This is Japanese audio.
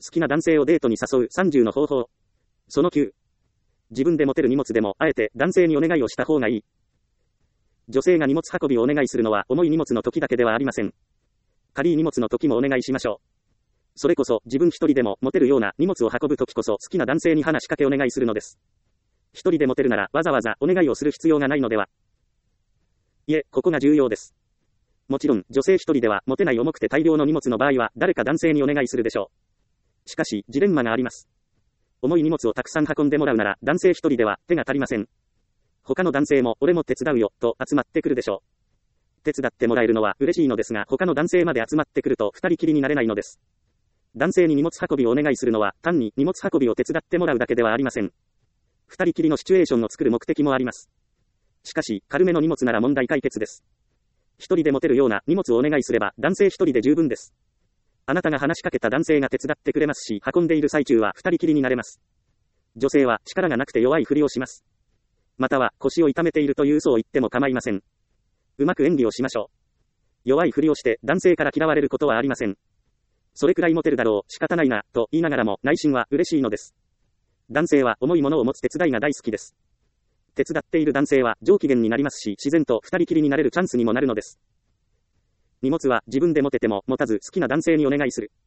きな男性をデートに誘う30の方法。その9。自分で持てる荷物でも、あえて男性にお願いをした方がいい。女性が荷物運びをお願いするのは重い荷物の時だけではありません。軽い荷物の時もお願いしましょう。それこそ自分一人でも持てるような荷物を運ぶ時こそ好きな男性に話しかけお願いするのです。一人で持てるならわざわざお願いをする必要がないのでは。いえ、ここが重要です。もちろん女性一人では持てない重くて大量の荷物の場合は誰か男性にお願いするでしょう。しかしジレンマがあります。重い荷物をたくさん運んでもらうなら男性一人では手が足りません。他の男性も俺も手伝うよと集まってくるでしょう。手伝ってもらえるのは嬉しいのですが他の男性まで集まってくると二人きりになれないのです。男性に荷物運びをお願いするのは単に荷物運びを手伝ってもらうだけではありません。二人きりのシチュエーションを作る目的もあります。しかし軽めの荷物なら問題解決です。一人で持てるような荷物をお願いすれば男性一人で十分です。あなたが話しかけた男性が手伝ってくれますし運んでいる最中は二人きりになれます。女性は力がなくて弱いふりをします。または腰を痛めているという嘘を言っても構いません。うまく演技をしましょう。弱いふりをして男性から嫌われることはありません。それくらいモテるだろう、仕方ないな、と言いながらも内心は嬉しいのです。男性は重いものを持つ手伝いが大好きです。手伝っている男性は上機嫌になりますし、自然と二人きりになれるチャンスにもなるのです。荷物は自分で持てても持たず好きな男性にお願いする。